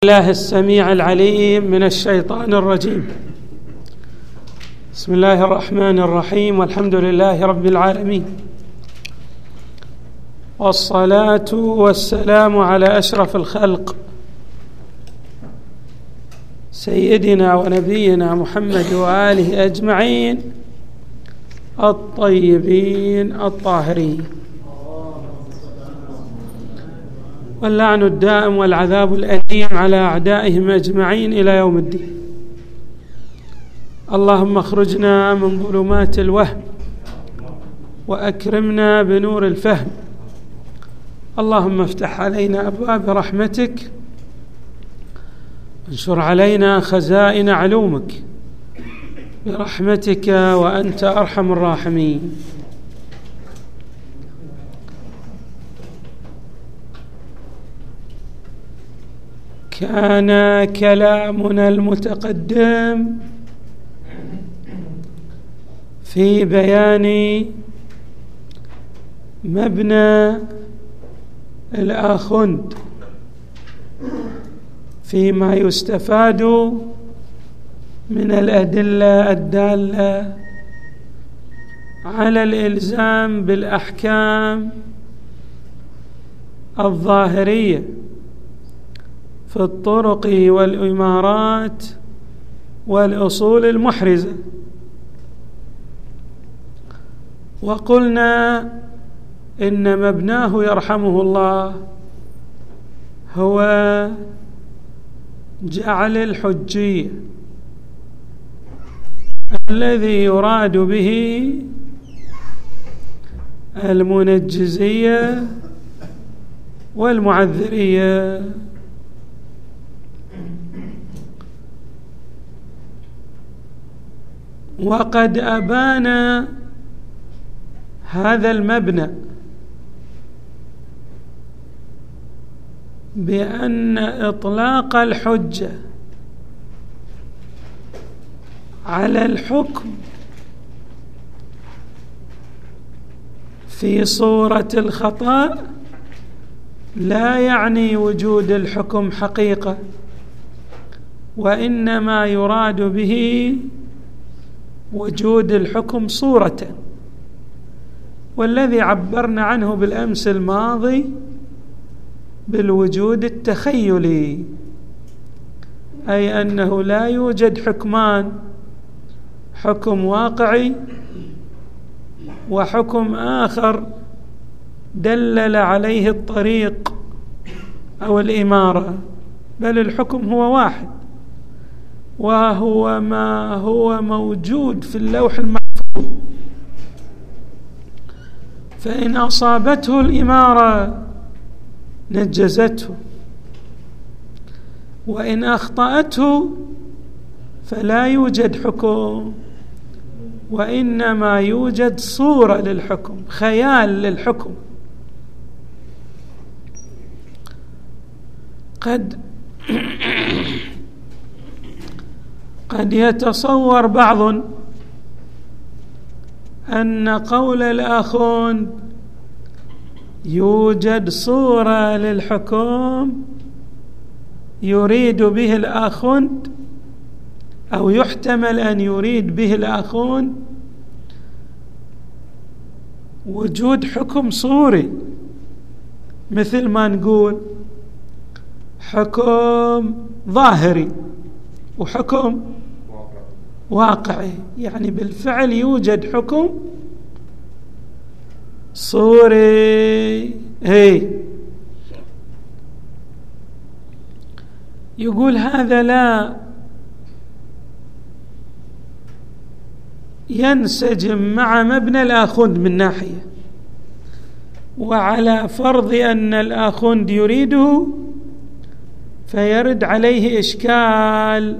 الله السميع العليم من الشيطان الرجيم. بسم الله الرحمن الرحيم، والحمد لله رب العالمين، والصلاة والسلام على أشرف الخلق سيدنا ونبينا محمد وآله أجمعين الطيبين الطاهرين، واللعن الدائم والعذاب الأليم على أعدائهم أجمعين إلى يوم الدين. اللهم اخرجنا من ظلمات الوهم وأكرمنا بنور الفهم. اللهم افتح علينا أبواب رحمتك، انشر علينا خزائن علومك برحمتك وأنت أرحم الراحمين. كان كلامنا المتقدم في بيان مبنى الآخوند فيما يستفاد من الأدلة الدالة على الإلزام بالأحكام الظاهرية في الطرق والإمارات والأصول المحرزة. وقلنا إن مبناه يرحمه الله هو جعل الحجية الذي يراد به المنجزية والمعذرية. وقد أبان هذا المبنى بأن إطلاق الحجة على الحكم في صورة الخطأ لا يعني وجود الحكم حقيقة، وإنما يراد به وجود الحكم صورة، والذي عبرنا عنه بالأمس الماضي بالوجود التخيلي، أي أنه لا يوجد حكمان، حكم واقعي وحكم آخر دلل عليه الطريق أو الإمارة، بل الحكم هو واحد، وهو ما هو موجود في اللوح المحفوظ. فإن أصابته الإمارة نجزته، وإن أخطأته فلا يوجد حكم، وإنما يوجد صورة للحكم، خيال للحكم. قد يتصور بعض أن قول الآخوند يوجد صورة للحكم يريد به الآخوند، أو يحتمل أن يريد به الآخوند وجود حكم صوري، مثل ما نقول حكم ظاهري وحكم واقعي، يعني بالفعل يوجد حكم صوري. يقول هذا لا ينسجم مع مبنى الآخوند من ناحية، وعلى فرض أن الآخوند يريده فيرد عليه إشكال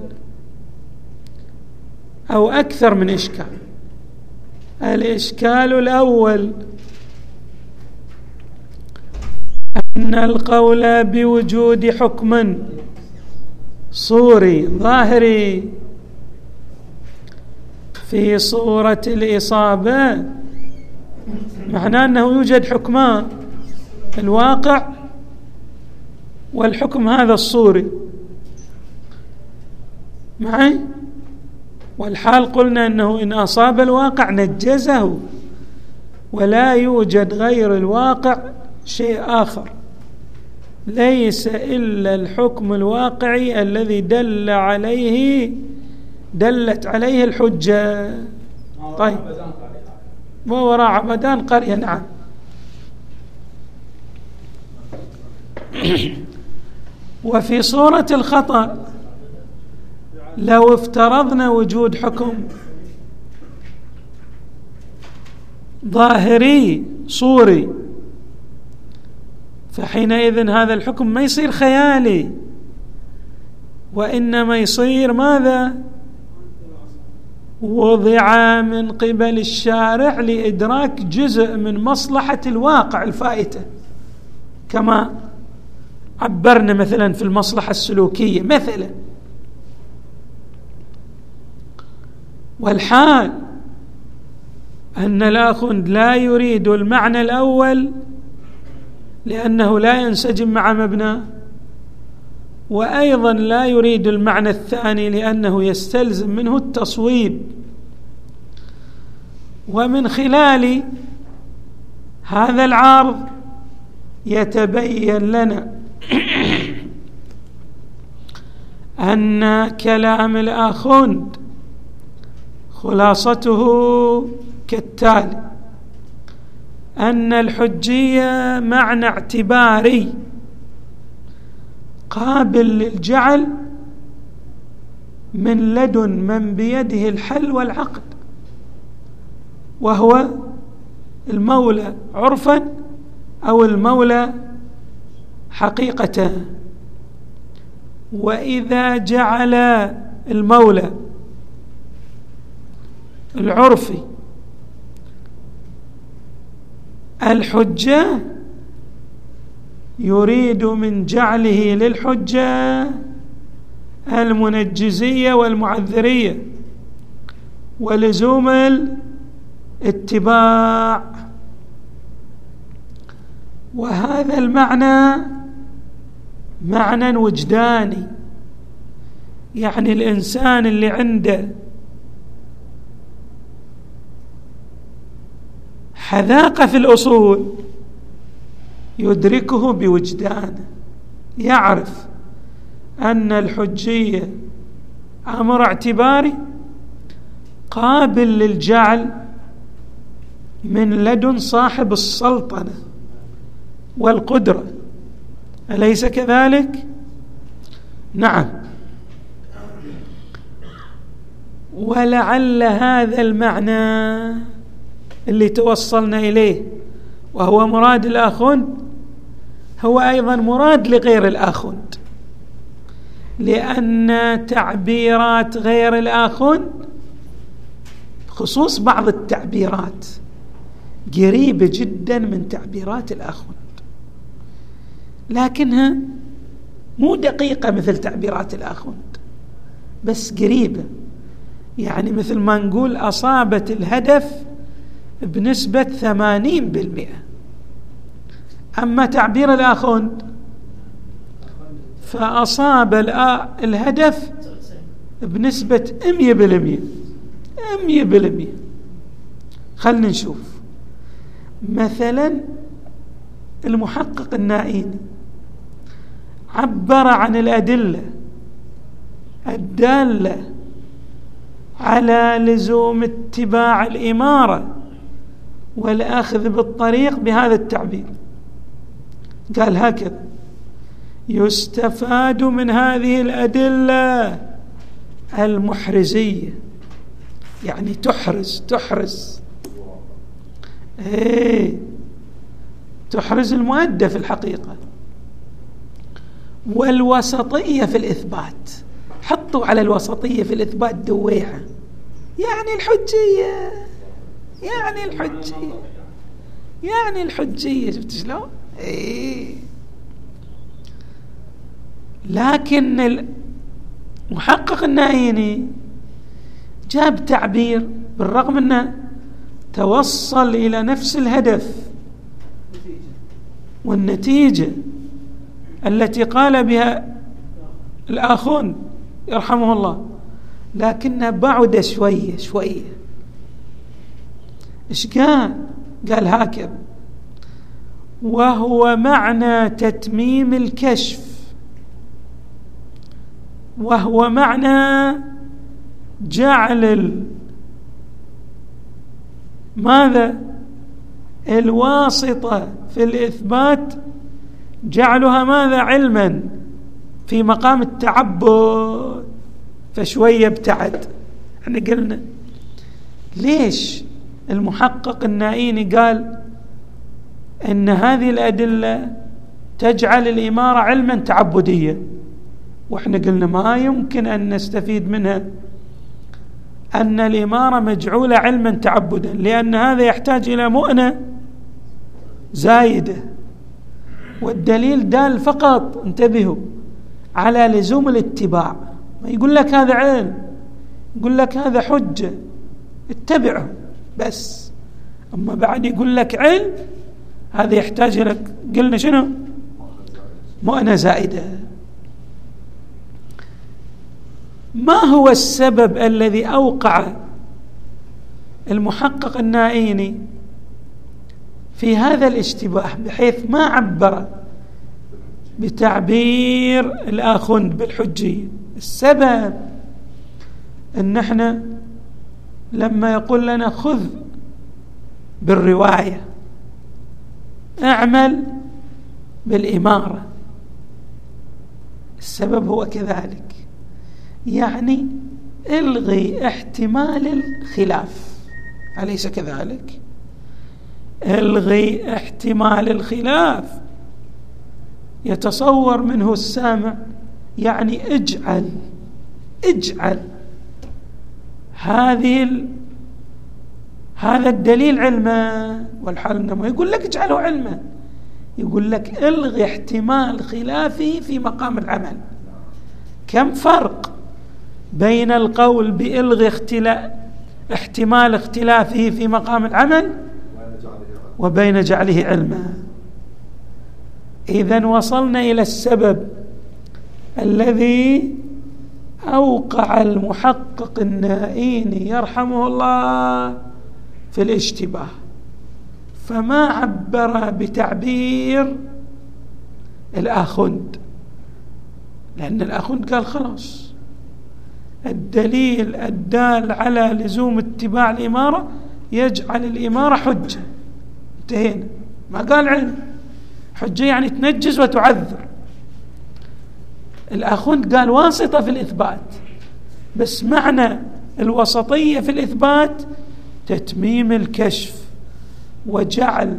أو أكثر من إشكال. الإشكال الأول أن القول بوجود حكم صوري ظاهري في صورة الإصابة معناه أنه يوجد حكمان، الواقع والحكم هذا الصوري، معي؟ والحال قلنا أنه إن أصاب الواقع نجزه، ولا يوجد غير الواقع شيء آخر، ليس إلا الحكم الواقعي الذي دلت عليه الحجة. طيب، ووراء عبدان قرية، نعم. وفي صورة الخطأ لو افترضنا وجود حكم ظاهري صوري، فحينئذ هذا الحكم ما يصير خيالي، وإنما يصير ماذا؟ وضع من قبل الشارع لإدراك جزء من مصلحة الواقع الفائتة، كما عبرنا مثلا في المصلحة السلوكية مثلا. والحال أن الآخوند لا يريد المعنى الأول لأنه لا ينسجم مع مبنى، وأيضا لا يريد المعنى الثاني لأنه يستلزم منه التصويب. ومن خلال هذا العرض يتبين لنا أن كلام الآخوند خلاصته كالتالي: أن الحجية معنى اعتباري قابل للجعل من لدن من بيده الحل والعقد، وهو المولى عرفا أو المولى حقيقة. وإذا جعل المولى العرفي الحجة، يريد من جعله للحجة المنجزية والمعذرية ولزوم الاتباع. وهذا المعنى معنى وجداني، يعني الإنسان اللي عنده حذاقة في الأصول يدركه بوجدانه، يعرف أن الحجية أمر اعتباري قابل للجعل من لدن صاحب السلطنة والقدرة، أليس كذلك؟ نعم. ولعل هذا المعنى اللي توصلنا إليه وهو مراد الآخوند هو أيضا مراد لغير الآخوند، لأن تعبيرات غير الآخوند خصوص بعض التعبيرات قريبة جدا من تعبيرات الآخوند، لكنها مو دقيقة مثل تعبيرات الآخوند، بس قريبة. يعني مثل ما نقول أصابت الهدف بنسبة 80%، أما تعبير الآخوند فأصاب الهدف بنسبة 100%. خلنا نشوف مثلا المحقق النائيني عبر عن الأدلة الدالة على لزوم اتباع الإمارة والأخذ بالطريق بهذا التعبير. قال هكذا: يستفاد من هذه الأدلة المحرزية، يعني تحرز تحرز المؤدى في الحقيقة، والوسطية في الإثبات. حطوا على الوسطية في الإثبات دويحة، يعني الحجية شفت شلون؟ لكن المحقق النائيني جاب تعبير بالرغم أنه توصل إلى نفس الهدف والنتيجة التي قال بها الآخوند يرحمه الله، لكنه بعد شوية شوية. إيش قال؟ قال هكذا: وهو معنى تتميم الكشف، وهو معنى جعل ماذا؟ الواسطة في الإثبات، جعلها ماذا؟ علما في مقام التعبد. فشوية ابتعد. احنا قلنا ليش المحقق النائيني قال ان هذه الأدلة تجعل الإمارة علما تعبديا، واحنا قلنا ما يمكن أن نستفيد منها أن الإمارة مجعولة علما تعبدا، لأن هذا يحتاج إلى مؤنة زايدة. والدليل دال فقط، انتبهوا، على لزوم الاتباع. ما يقول لك هذا علم، يقول لك هذا حجة اتبعه بس. أما بعد يقول لك علم، هذا يحتاج لك، قلنا شنو؟ مؤنة زائدة. ما هو السبب الذي أوقع المحقق النائيني في هذا الاشتباه بحيث ما عبر بتعبير الآخوند بالحجية؟ السبب أن احنا لما يقول لنا خذ بالرواية، اعمل بالإمارة، السبب هو كذلك، يعني الغي احتمال الخلاف، أليس كذلك؟ الغي احتمال الخلاف. يتصور منه السامع يعني اجعل هذا الدليل علما، والحال انما يقول لك اجعله علما، يقول لك الغي احتمال خلافه في مقام العمل. كم فرق بين القول بإلغي احتمال اختلافه في مقام العمل وبين جعله علما. إذن وصلنا إلى السبب الذي أوقع المحقق النائيني يرحمه الله في الاشتباه، فما عبر بتعبير الآخوند، لأن الآخوند قال خلاص الدليل الدال على لزوم اتباع الإمارة يجعل الإمارة حجة، انتهينا. ما قال علم، حجة يعني تنجز وتعذر. الآخوند قال واسطة في الإثبات، بس معنى الوسطية في الإثبات تتميم الكشف، وجعل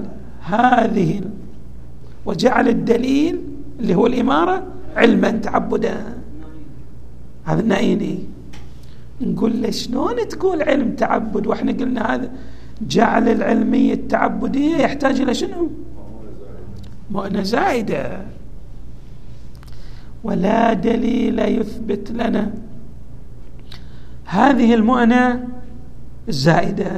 الدليل اللي هو الإمارة علما تعبدا. هذا النائيني نقول له شلون تقول علم تعبد واحنا قلنا هذا جعل العلمية التعبدية يحتاج إلى شنو؟ مؤنة زائدة، ولا دليل يثبت لنا هذه المؤنة الزائدة.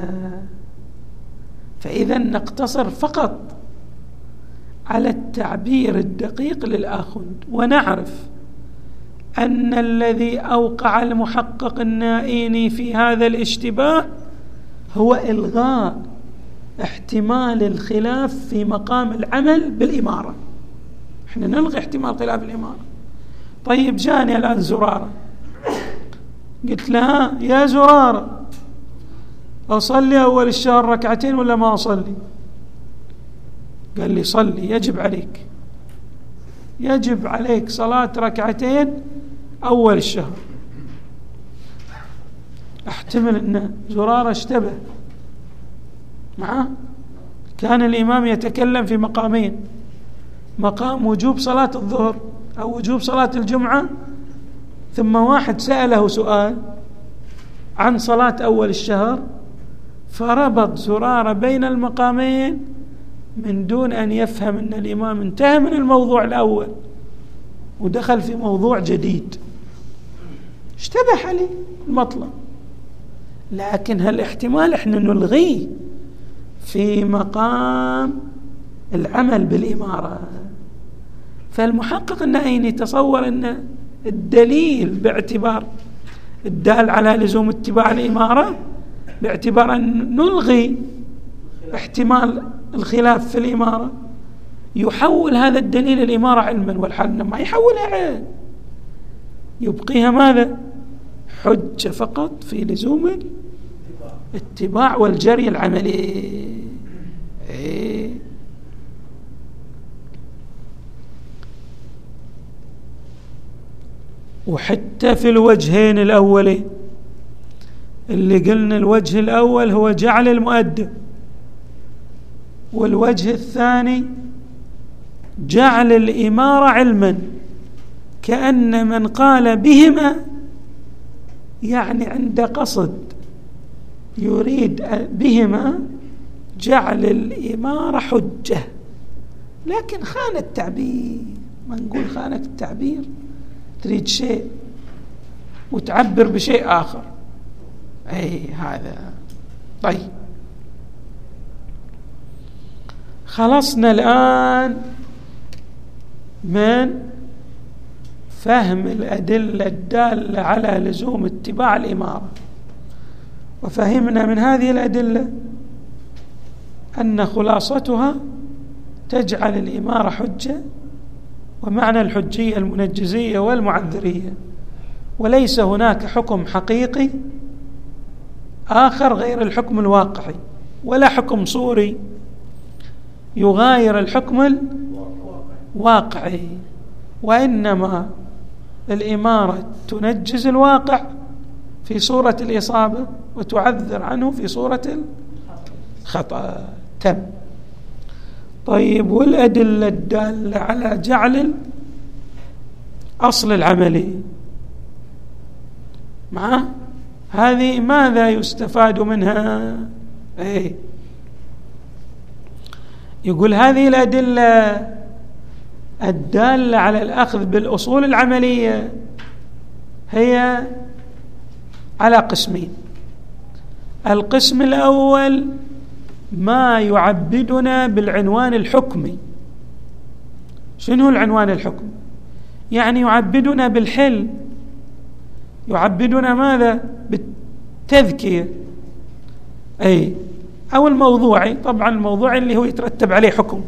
فإذا نقتصر فقط على التعبير الدقيق للآخوند، ونعرف أن الذي أوقع المحقق النائيني في هذا الاشتباه هو إلغاء احتمال الخلاف في مقام العمل بالإمارة. احنا نلغي احتمال خلاف الإمارة. طيب جاني الآن زرارة، قلت لها يا زرارة أصلي أول الشهر ركعتين ولا ما أصلي؟ قال لي صلي، يجب عليك صلاة ركعتين أول الشهر. احتمل أن زرارة اشتبه معه، كان الإمام يتكلم في مقامين: مقام وجوب صلاة الظهر أو وجوب صلاة الجمعة، ثم واحد سأله سؤال عن صلاة أول الشهر، فربط زرارة بين المقامين من دون أن يفهم أن الإمام انتهى من الموضوع الأول ودخل في موضوع جديد، اشتبه عليه المطلب. لكن هالاحتمال احنا نلغيه في مقام العمل بالإمارة. فالمحقق النائيني تصور أن الدليل باعتبار الدال على لزوم اتباع الإمارة باعتبار أن نلغي احتمال الخلاف في الإمارة، يحول هذا الدليل الإمارة علما، والحال ما يحولها عين، يبقيها ماذا؟ حجة فقط في لزوم الاتباع والجري العملي. وحتى في الوجهين الأولين اللي قلنا، الوجه الأول هو جعل المؤدى، والوجه الثاني جعل الإمارة علما، كأن من قال بهما يعني عند قصد يريد بهما جعل الإمارة حجة، لكن خان التعبير. ما نقول خانك التعبير، تريد شيء وتعبر بشيء آخر، هذا. طيب، خلصنا الآن من فهم الأدلة الدالة على لزوم اتباع الإمارة، وفهمنا من هذه الأدلة أن خلاصتها تجعل الإمارة حجة، ومعنى الحجية المنجزية والمعذرية، وليس هناك حكم حقيقي آخر غير الحكم الواقعي، ولا حكم صوري يغاير الحكم الواقعي، وإنما الإمارة تنجز الواقع في صورة الإصابة وتعذر عنه في صورة الخطأ. تم. طيب، والأدلة الدالة على جعل أصل العملي مع هذه ماذا يستفاد منها؟ يقول هذه الأدلة الدالة على الأخذ بالأصول العملية هي على قسمين. القسم الأول ما يعبدنا بالعنوان الحكمي. شنو العنوان الحكمي؟ يعني يعبدنا بالحل، يعبدنا ماذا؟ بالتذكية، أو الموضوعي. طبعا الموضوعي اللي هو يترتب عليه حكم،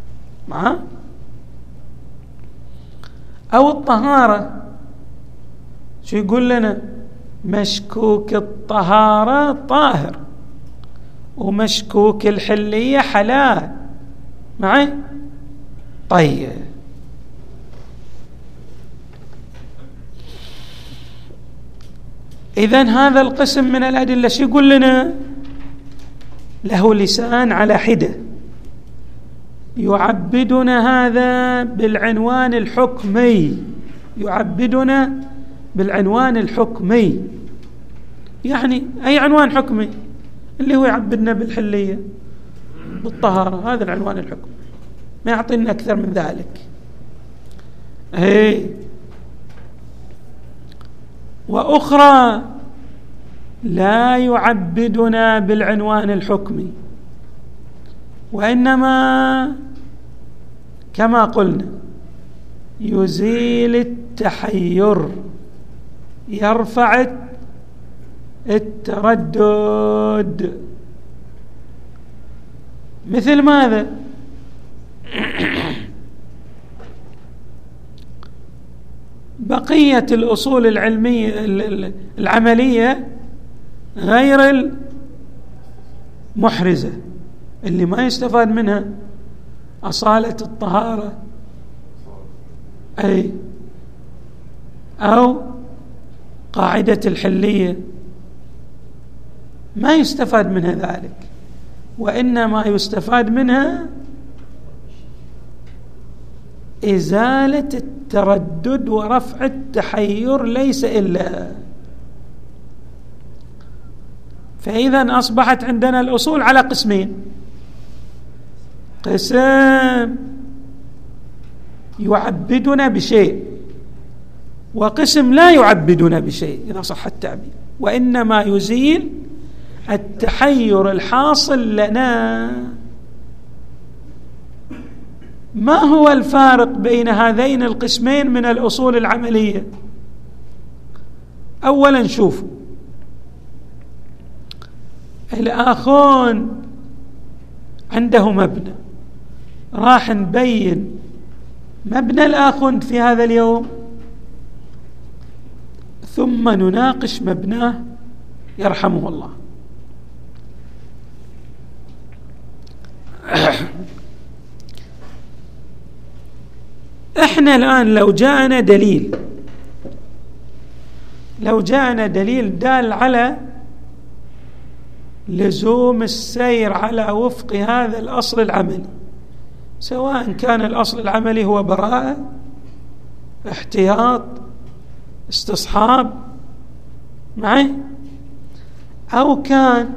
أو الطهارة. شو يقول لنا؟ مشكوك الطهارة طاهر، ومشكوك الحلية حلال. معي؟ طيب، إذن هذا القسم من الأدلة شو يقول لنا؟ له لسان على حدة، يعبدنا هذا بالعنوان الحكمي، يعبدنا بالعنوان الحكمي. يعني أي عنوان حكمي؟ اللي هو يعبدنا بالحلية بالطهارة، هذا العنوان الحكمي، ما يعطينا أكثر من ذلك. وأخرى لا يعبدنا بالعنوان الحكمي، وإنما كما قلنا يزيل التحير، يرفع التردد. مثل ماذا؟ بقية الأصول العلمية العملية غير المحرزة اللي ما يستفاد منها، أصالة الطهارة أو قاعدة الحلية، ما يستفاد منها ذلك، وإنما يستفاد منها إزالة التردد ورفع التحير، ليس إلا. فإذا أصبحت عندنا الأصول على قسمين: قسم يعبدنا بشيء، وقسم لا يعبدنا بشيء إذا صح التعبير، وإنما يزيل التحير الحاصل لنا. ما هو الفارق بين هذين القسمين من الأصول العملية؟ أولا شوفوا الآخون عنده مبنى، راح نبين مبنى الآخوند في هذا اليوم ثم نناقش مبناه يرحمه الله. احنا الآن لو جاءنا دليل دال على لزوم السير على وفق هذا الأصل العملي، سواء كان الأصل العملي هو براءة، احتياط، استصحاب معي، أو كان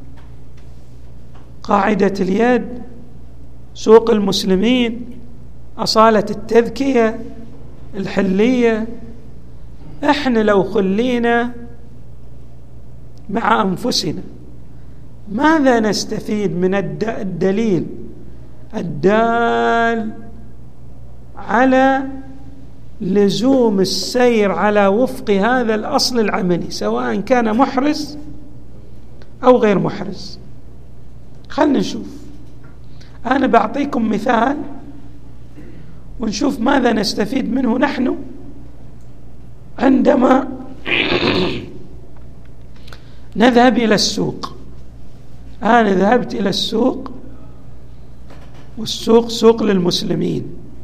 قاعدة اليد، سوق المسلمين، أصالة التذكية، الحلية. احنا لو خلينا مع أنفسنا ماذا نستفيد من الدليل الدال على لزوم السير على وفق هذا الأصل العملي، سواء كان محرز أو غير محرز؟ خلنا نشوف. أنا بعطيكم مثال ونشوف ماذا نستفيد منه نحن عندما نذهب إلى السوق. أنا ذهبت إلى السوق، والسوق سوق للمسلمين،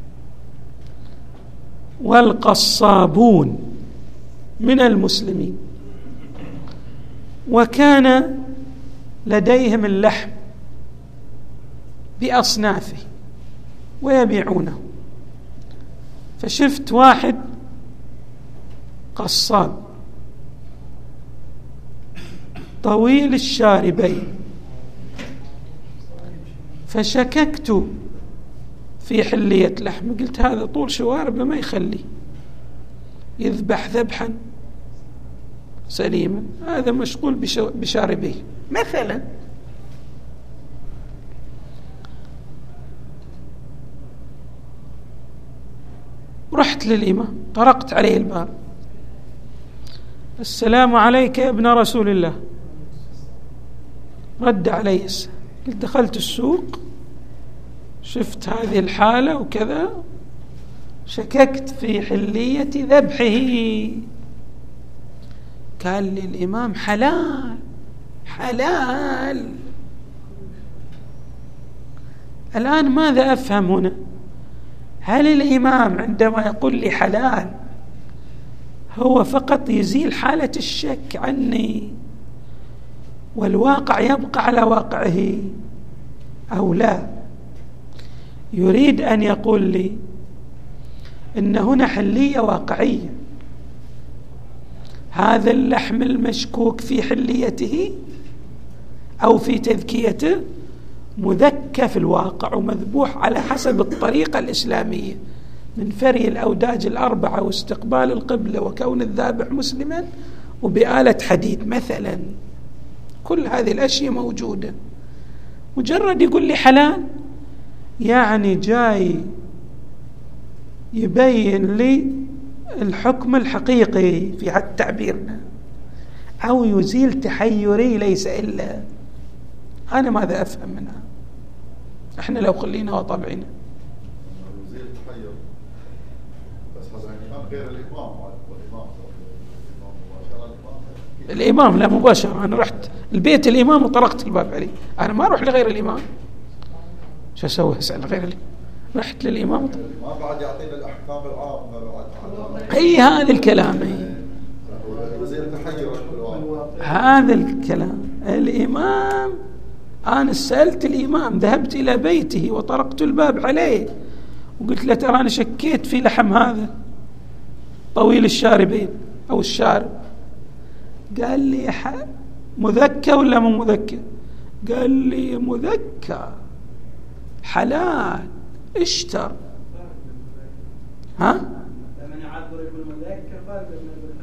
والقصابون من المسلمين، وكان لديهم اللحم بأصنافه ويبيعونه. فشفت واحد قصاب طويل الشاربين، فشككت في حلية لحم، قلت هذا طول شواربه ما يخلي يذبح ذبحا سليما، هذا مشغول بشاربيه مثلا. رحت للإمام، طرقت عليه الباب: السلام عليك يا ابن رسول الله. رد علي السلام. قلت دخلت السوق، شفت هذه الحالة وكذا، شككت في حلية ذبحه. قال لي الإمام: حلال حلال. الآن ماذا أفهم هنا؟ هل الإمام عندما يقول لي حلال هو فقط يزيل حالة الشك عني والواقع يبقى على واقعه، أو لا يريد أن يقول لي إن هنا حلية واقعية، هذا اللحم المشكوك في حليته أو في تذكيته مذكى في الواقع ومذبوح على حسب الطريقة الإسلامية من فري الأوداج الأربعة واستقبال القبلة وكون الذابح مسلما وبآلة حديد مثلا. كل هذه الأشياء موجودة. مجرد يقول لي حلال يعني جاي يبين لي الحكم الحقيقي في حد تعبيرنا، أو يزيل تحيري ليس إلا. أنا ماذا أفهم منها؟ إحنا لو خلينا وطبعنا يزيل التحير، بس هذا الإمام غير الإمام، الإمام لا مباشرة. أنا رحت البيت الإمام وطرقت الباب عليه، أنا ما أروح لغير الإمام. شو أسوي؟ أسأل غير الإمام. رحت للإمام الإمام بعد يعطينا الأحكام العامة بعد. أي هذا الكلام، يزيل التحير هذا الكلام. الإمام أنا سألت الإمام، ذهبت إلى بيته وطرقت الباب عليه وقلت له ترى أنا شكيت في لحم هذا طويل الشاربين أو الشارب. قال لي مذكى ولا مو مذكى؟ قال لي مذكى حلال اشتر. ها؟ لمن يعبر بالمذكى فرق من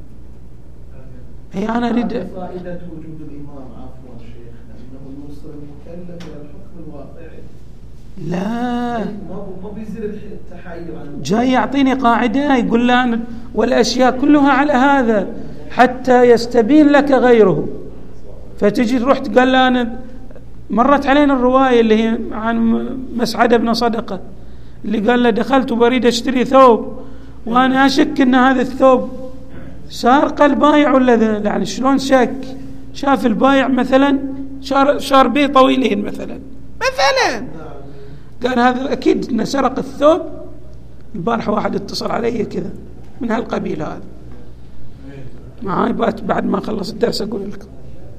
هي أنا أريد فائدة وجود الإمام عفوا شيخ أنه يوصل المكلف إلى الحكم الواقعي. لا ما بيصير التحير. جاي يعطيني قاعدة يقول لي والأشياء كلها على هذا حتى يستبين لك غيره. فتجي تروح تقول له أنا مرت علينا الرواية اللي هي عن مسعد بن صدقة اللي قال له دخلت وبريد أشتري ثوب وأنا أشك أن هذا الثوب سارق البايع ولا ذا، يعني شلون شك؟ شاف البايع مثلا شاربيه طويلين مثلا قال هذا أكيد أنه سرق الثوب. البارحة واحد اتصل علي كذا من هالقبيل هذا معاي بعد ما خلص الدرس أقول لكم.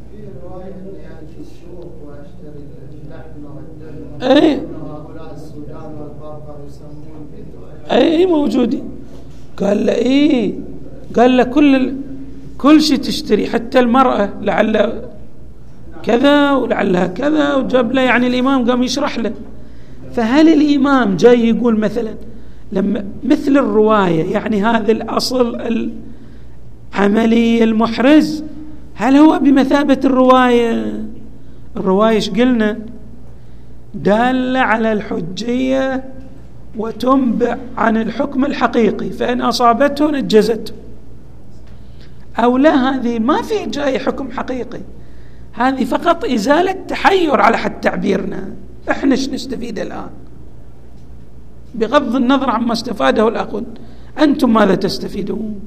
اي موجودين. قال له قال له كل شيء تشتري حتى المرأة لعل كذا ولعلها كذا، وجاب له يعني الإمام قام يشرح له. فهل الإمام جاي يقول مثلا لما مثل الرواية يعني هذا الأصل العملي المحرز هل هو بمثابة الرواية؟ الرواية ايش قلنا؟ دالة على الحجية وتنبع عن الحكم الحقيقي، فإن أصابته نجزته أو لا. هذه ما في جاي حكم حقيقي، هذه فقط إزالة تحير على حد تعبيرنا. إحنا ايش نستفيد الآن بغض النظر عما استفاده الأخذ؟ أنتم ماذا تستفيدون؟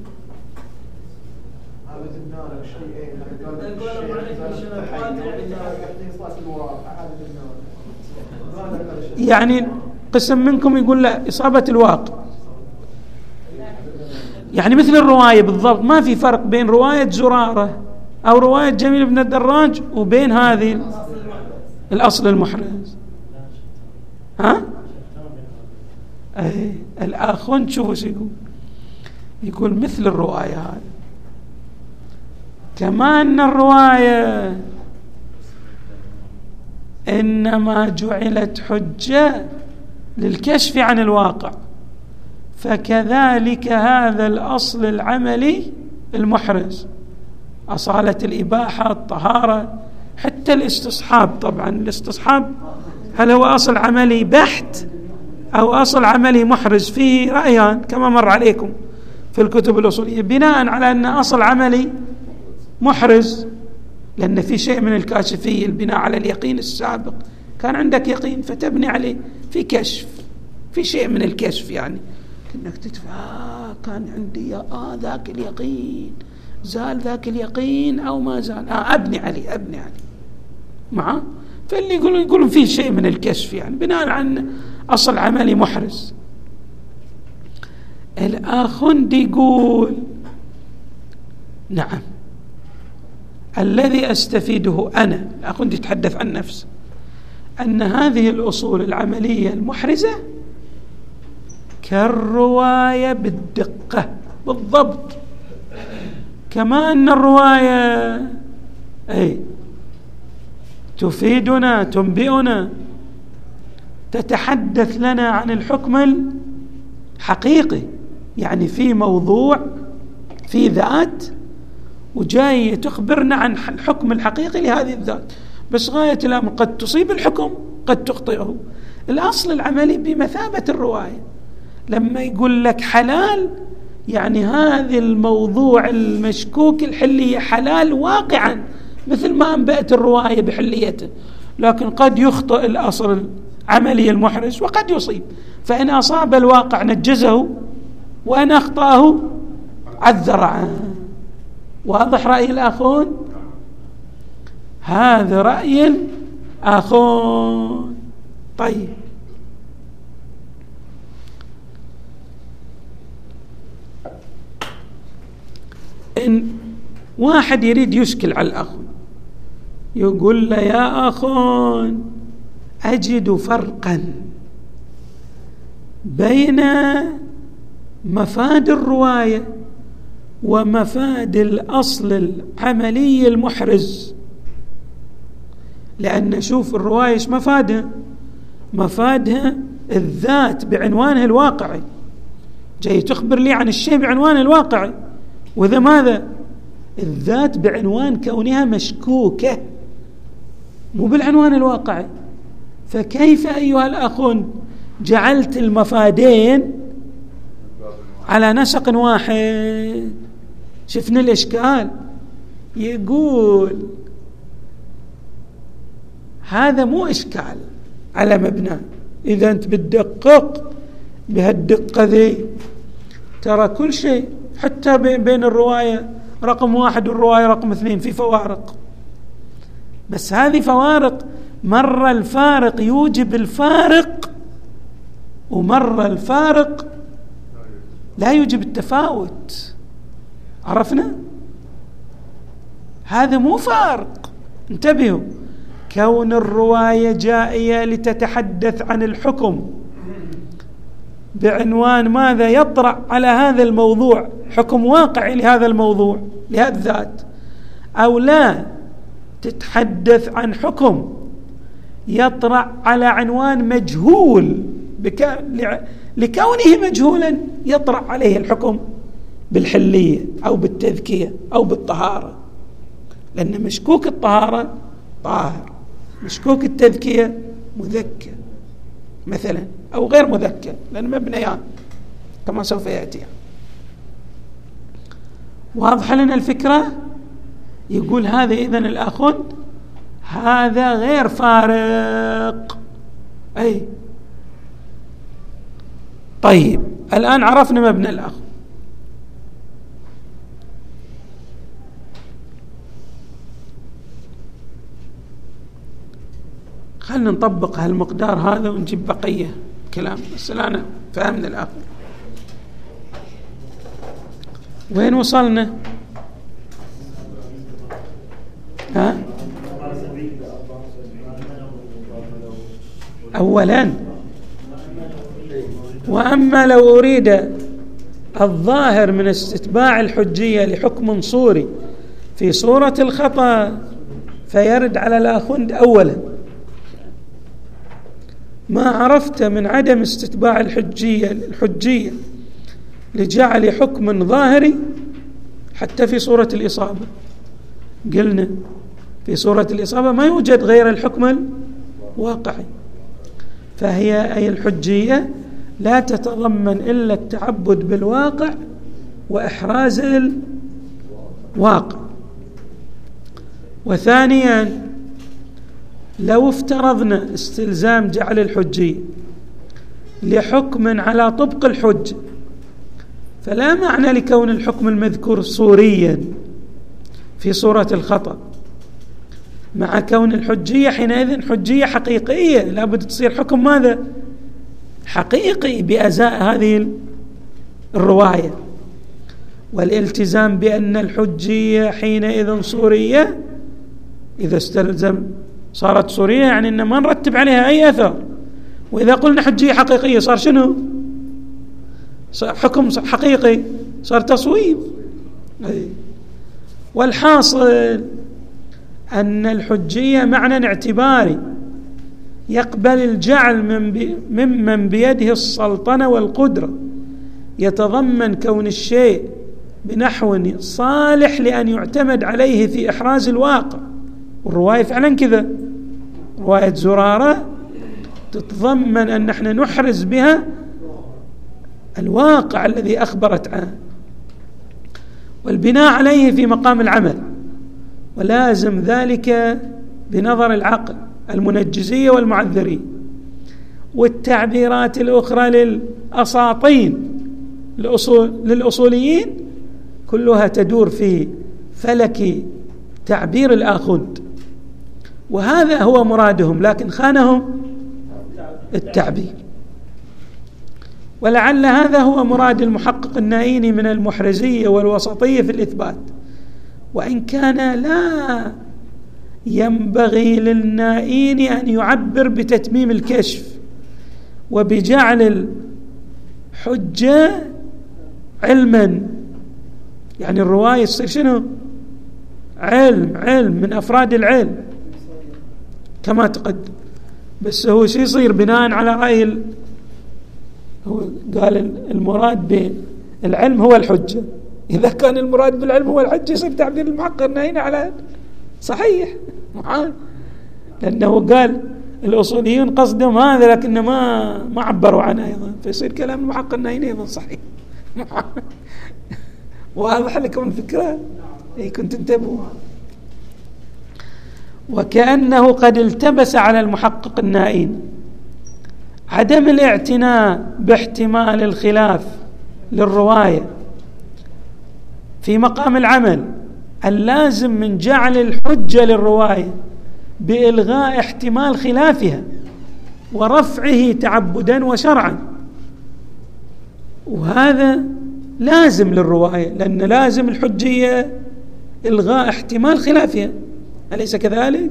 يعني قسم منكم يقول لا إصابة الواقع، يعني مثل الرواية بالضبط، ما في فرق بين رواية زرارة أو رواية جميل بن الدراج وبين هذه الأصل المحرز. ها؟ الآخون شوفوا شو يقول مثل الرواية هذه. كما أن الرواية إنما جعلت حجة للكشف عن الواقع، فكذلك هذا الأصل العملي المحرز، أصالة الإباحة، الطهارة، حتى الاستصحاب. طبعا الاستصحاب هل هو أصل عملي بحت أو أصل عملي محرز؟ فيه رأيان كما مر عليكم في الكتب الأصولية، بناء على أن أصل عملي محرز لأن في شيء من الكاشفية، البناء على اليقين السابق. كان عندك يقين فتبني عليه في كشف، في شيء من الكشف، يعني كأنك تدفع كان عندي ذاك اليقين، زال ذاك اليقين أو ما زال، أبني عليه معه. فاللي يقولون في شيء من الكشف، يعني بناء على أصل عملي محرز. الآخوندي يقول نعم، الذي أستفيده أنا، الآخوندي يتحدث عن نفسه، أن هذه الأصول العملية المحرزة كالرواية بالدقة بالضبط، كما أن الرواية تفيدنا تنبئنا تتحدث لنا عن الحكم الحقيقي، يعني في موضوع في ذات وجاية تخبرنا عن الحكم الحقيقي لهذه الذات. بس غاية الأمر قد تصيب الحكم قد تخطئه. الأصل العملي بمثابة الرواية، لما يقول لك حلال يعني هذا الموضوع المشكوك الحلية حلال واقعا مثل ما أنبأت الرواية بحليته، لكن قد يخطئ الأصل العملي المحرز وقد يصيب. فإن أصاب الواقع نجزه وإن أخطأه عذر عنه. واضح رأي الآخون؟ هذا رأي الآخون. طيب، إن واحد يريد يشكل على الآخون يقول له يا آخون أجد فرقا بين مفاد الرواية ومفاد الأصل العملي المحرز. لأن شوف الرواية ايش مفادها الذات بعنوانها الواقعي، جاي تخبر لي عن الشيء بعنوان الواقعي، وذا ماذا؟ الذات بعنوان كونها مشكوكة مو بالعنوان الواقعي. فكيف أيها الأخون جعلت المفادين على نسق واحد؟ شفنا الإشكال. يقول هذا مو إشكال على مبنى، إذا أنت بتدقق بهالدقة ذي ترى كل شيء حتى بين الرواية رقم 1 والرواية رقم 2 في فوارق، بس هذه فوارق مرة الفارق يوجب الفارق ومرة الفارق لا يوجب التفاوت. عرفنا؟ هذا مو فارق. انتبهوا، كون الرواية جائية لتتحدث عن الحكم بعنوان ماذا يطرأ على هذا الموضوع، حكم واقعي لهذا الموضوع لهذا الذات، أو لا تتحدث عن حكم يطرأ على عنوان مجهول لكونه مجهولا يطرأ عليه الحكم بالحلية أو بالتذكية أو بالطهارة، لأن مشكوك الطهارة طاهر، مشكوك التذكية مذكى مثلا أو غير مذكى، لأن مبنيان كما سوف يأتي. واضح لنا الفكرة؟ يقول هذا إذن الأخذ هذا غير فارق. أي طيب الآن عرفنا مبنى الأخذ. خلنا نطبق هالمقدار هذا ونجيب بقية كلام، بس الآن فهمنا الأخذ. وين وصلنا؟ ها؟ أولا وأما لو أريد الظاهر من استتباع الحجية لحكم صوري في صورة الخطأ فيرد على الآخوند. أولا ما عرفت من عدم استتباع الحجية لجعل حكم ظاهري حتى في صورة الإصابة. قلنا في صورة الإصابة ما يوجد غير الحكم الواقعي، فهي أي الحجية لا تتضمن إلا التعبد بالواقع وإحراز الواقع. وثانيا لو افترضنا استلزام جعل الحجية لحكم على طبق الحجة فلا معنى لكون الحكم المذكور صوريا في صورة الخطأ، مع كون الحجية حينئذ حجية حقيقية، لابد تصير حكم ماذا؟ حقيقي بأزاء هذه الرواية. والالتزام بأن الحجية حينئذ صورية إذا استلزم صارت صورية يعني أن ما نرتب عليها أي أثر، وإذا قلنا حجية حقيقية صار شنو؟ صار حكم حقيقي، صار تصويب. والحاصل أن الحجية معنى اعتباري يقبل الجعل ممن بيده السلطنة والقدرة، يتضمن كون الشيء بنحو صالح لأن يعتمد عليه في إحراز الواقع. والرواية فعلا كذا، رواية زرارة تتضمن أن نحن نحرز بها الواقع الذي أخبرت عنه، والبناء عليه في مقام العمل، ولازم ذلك بنظر العقل المنجزية والمعذرية. والتعبيرات الأخرى للأساطين للأصوليين كلها تدور في فلك تعبير الآخوند، وهذا هو مرادهم، لكن خانهم التعبير. ولعل هذا هو مراد المحقق النائيني من المحرزية والوسطية في الإثبات، وإن كان لا ينبغي للنائين أن يعبر بتتميم الكشف وبجعل الحجة علما، يعني الرواية تصير شنو؟ علم من أفراد العلم كما تقدم. بس هو شو يصير بناء على رأي هو قال المراد بالعلم هو الحجة، إذا كان المراد بالعلم هو الحجة يصير تعبير المحقق النائين على صحيح، لأنه قال الأصوليون قصدهم هذا لكن ما عبروا عنه أيضا، فيصير كلام المحقق النائين أيضا صحيح. واضح لكم الفكرة؟ كنت انتبهوا. وكأنه قد التبس على المحقق النائين عدم الاعتناء باحتمال الخلاف للرواية في مقام العمل اللازم من جعل الحجة للرواية بإلغاء احتمال خلافها ورفعه تعبدا وشرعا. وهذا لازم للرواية، لأن لازم الحجية إلغاء احتمال خلافها، أليس كذلك؟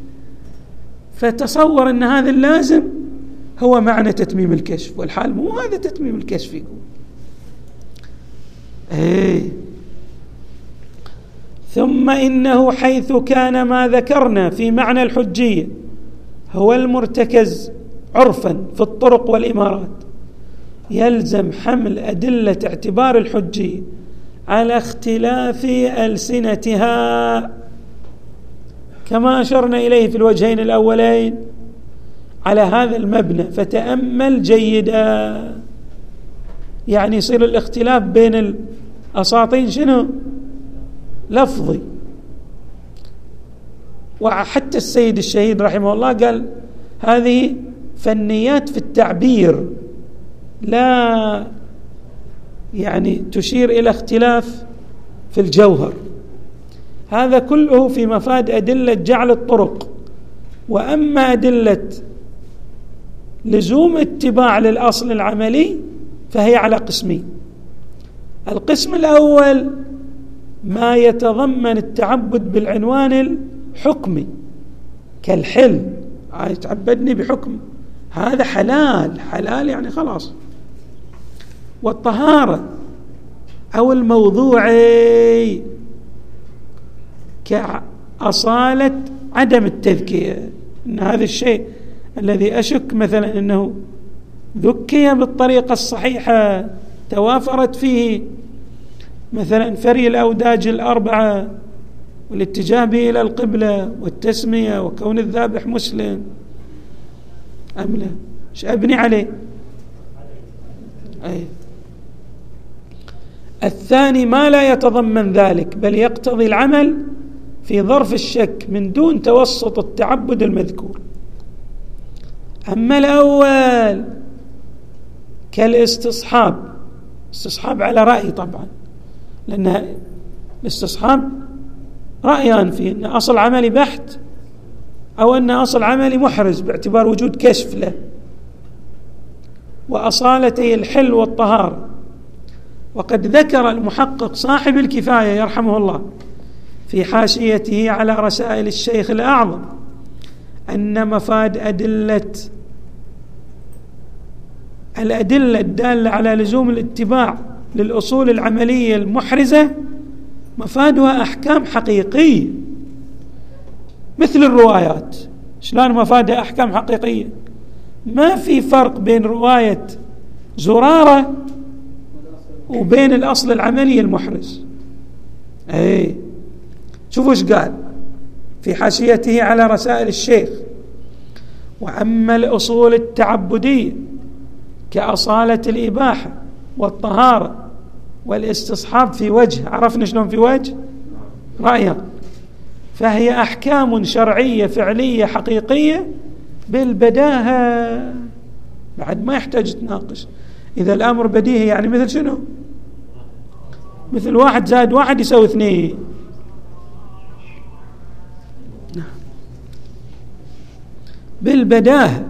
فتصور أن هذا اللازم هو معنى تتميم الكشف، والحال مو هذا تتميم الكشف. يقول ثم إنه حيث كان ما ذكرنا في معنى الحجية هو المرتكز عرفا في الطرق والإمارات، يلزم حمل أدلة اعتبار الحجية على اختلاف ألسنتها كما أشرنا إليه في الوجهين الأولين على هذا المبنى. فتأمل جيدا، يعني يصير الاختلاف بين الأساطين شنو؟ لفظي. وحتى السيد الشهيد رحمه الله قال هذه فنيات في التعبير لا يعني تشير إلى اختلاف في الجوهر. هذا كله في مفاد أدلة جعل الطرق. وأما أدلة لزوم اتباع للأصل العملي فهي على قسمين. القسم الأول ما يتضمن التعبد بالعنوان الحكمي كالحل، يتعبدني بحكم، هذا حلال، حلال يعني خلاص. والطهارة أو الموضوعي كأصالة عدم التذكية، إن هذا الشيء الذي أشك مثلا أنه ذكي بالطريقة الصحيحة توافرت فيه مثلا فري الأوداج الأربعة والاتجاه به إلى القبلة والتسمية وكون الذابح مسلم أم لا، ايش أبني عليه؟ الثاني ما لا يتضمن ذلك بل يقتضي العمل في ظرف الشك من دون توسط التعبد المذكور. أما الأول كالاستصحاب، استصحاب على رأي طبعا، لأن الاستصحاب رأيان فيه، أن أصل عملي بحت أو أن أصل عملي محرز باعتبار وجود كشف له، وأصالتي الحل والطهارة. وقد ذكر المحقق صاحب الكفاية يرحمه الله في حاشيته على رسائل الشيخ الأعظم أن مفاد الأدلة الدالة على لزوم الاتباع للأصول العملية المحرزة مفادها أحكام حقيقية مثل الروايات. شلون مفادها أحكام حقيقية؟ ما في فرق بين رواية زرارة وبين الأصل العملي المحرز. شوفوا ايش قال في حاشيته على رسائل الشيخ: وأما الأصول التعبدية كأصالة الإباحة والطهارة والاستصحاب في وجه، عرفنا شلون في وجه رأيا، فهي أحكام شرعية فعلية حقيقية بالبداهة، بعد ما يحتاج تناقش. إذا الأمر بديهي يعني مثل شنو؟ مثل 1 زائد 1 يساوي 2. بالبداهة،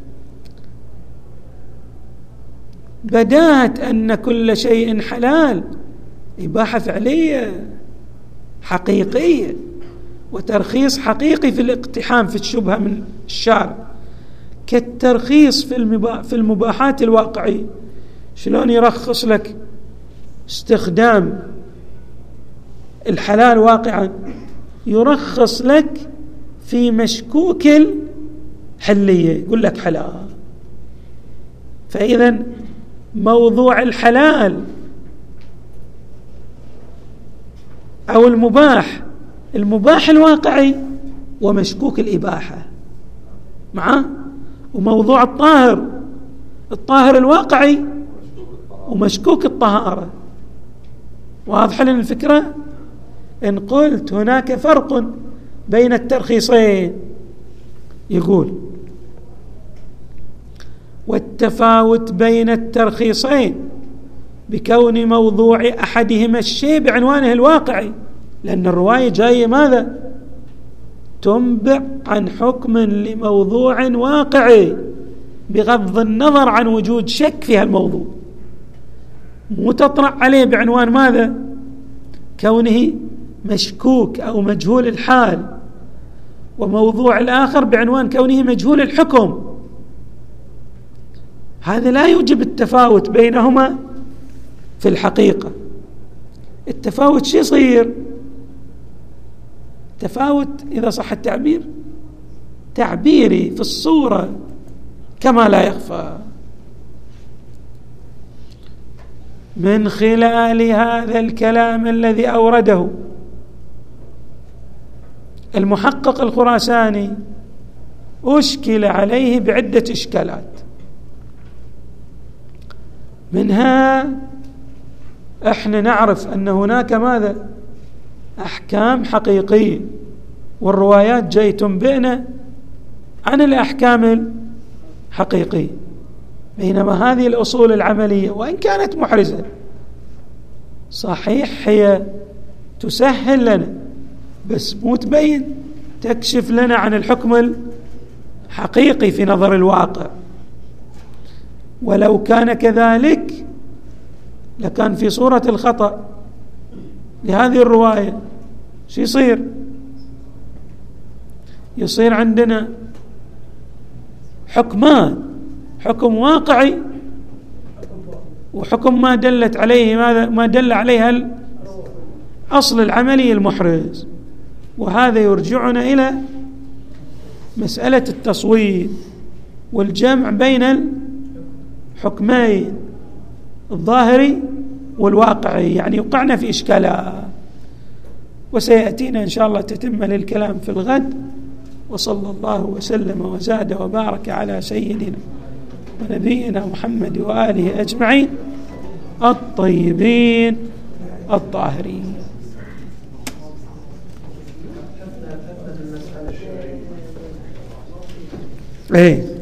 بداهة أن كل شيء حلال إباحة فعلية حقيقية وترخيص حقيقي في الاقتحام في الشبهة من الشارع، كالترخيص في المباحات الواقعية. شلون يرخص لك استخدام الحلال واقعا؟ يرخص لك في مشكوك الحلية، يقول لك حلال. فإذا موضوع الحلال أو المباح الواقعي ومشكوك الإباحة معه، وموضوع الطاهر الواقعي ومشكوك الطهارة. واضح لنا الفكرة؟ إن قلت هناك فرق بين الترخيصين، يقول والتفاوت بين الترخيصين بكون موضوع أحدهما الشيء بعنوانه الواقعي، لأن الرواية جاية ماذا؟ تنبع عن حكم لموضوع واقعي بغض النظر عن وجود شك في هالموضوع، مو تطرح عليه بعنوان ماذا؟ كونه مشكوك أو مجهول الحال، وموضوع الآخر بعنوان كونه مجهول الحكم. هذا لا يوجب التفاوت بينهما في الحقيقة. التفاوت شو يصير؟ تفاوت إذا صح التعبير تعبيري في الصورة كما لا يخفى. من خلال هذا الكلام الذي أورده المحقق الخراساني أشكل عليه بعدة إشكالات، منها احنا نعرف أن هناك ماذا؟ أحكام حقيقية، والروايات جاي تنبئنا عن الأحكام الحقيقية، بينما هذه الأصول العملية وإن كانت محرزة صحيح هي تسهل لنا بس مو تبين، تكشف لنا عن الحكم الحقيقي في نظر الواقع. ولو كان كذلك لكان في صورة الخطأ لهذه الرواية شو يصير؟ يصير عندنا حكمان، حكم واقعي وحكم ما دلت عليه ما دل عليها الأصل العملي المحرز. وهذا يرجعنا إلى مسألة التصويب والجمع بين الحكمين الظاهري والواقعي، يعني يوقعنا في إشكالات. وسيأتينا إن شاء الله تتم للكلام في الغد. وصلى الله وسلم وزاد وبارك على سيدنا ونبينا محمد وآله أجمعين الطيبين الطاهرين. ايه